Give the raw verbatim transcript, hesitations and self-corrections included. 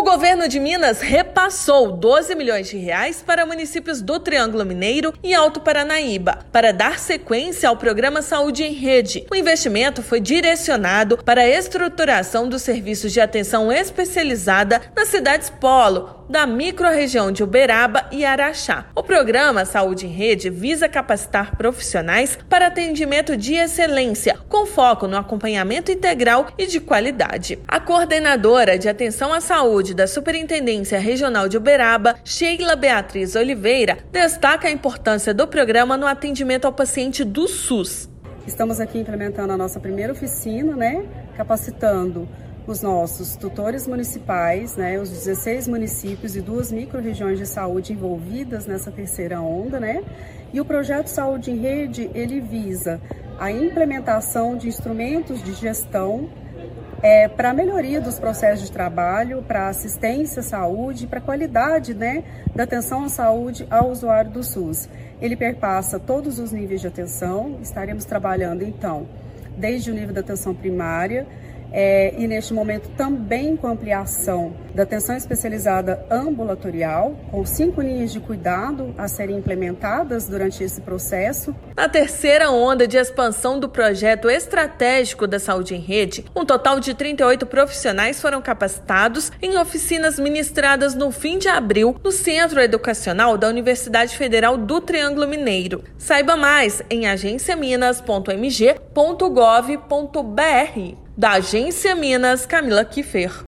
governo de Minas repassou doze milhões de reais para municípios do Triângulo Mineiro e Alto Paranaíba, para dar sequência ao programa Saúde em Rede. O investimento foi direcionado para a estruturação dos serviços de atenção especializada nas cidades polo, da microrregião de Uberaba e Araxá. O programa Saúde em Rede visa capacitar profissionais para atendimento de excelência, com foco no acompanhamento integral e de qualidade. A coordenadora de atenção à saúde da Superintendência Regional de Uberaba, Sheila Beatriz Oliveira, destaca a importância do programa no atendimento ao paciente do SUS. Estamos aqui implementando a nossa primeira oficina, né, capacitando os nossos tutores municipais, né, os dezesseis municípios e duas micro-regiões de saúde envolvidas nessa terceira onda, né? E o projeto Saúde em Rede, ele visa a implementação de instrumentos de gestão É, para a melhoria dos processos de trabalho, para assistência à saúde, para a qualidade, né, da atenção à saúde ao usuário do SUS. Ele perpassa todos os níveis de atenção, estaremos trabalhando então desde o nível da atenção primária, É, e neste momento também com ampliação da atenção especializada ambulatorial, com cinco linhas de cuidado a serem implementadas durante esse processo. Na terceira onda de expansão do projeto estratégico da Saúde em Rede, um total de trinta e oito profissionais foram capacitados em oficinas ministradas no fim de abril no Centro Educacional da Universidade Federal do Triângulo Mineiro. Saiba mais em agência minas ponto m g ponto gov ponto b r. Da Agência Minas, Camila Kiffer.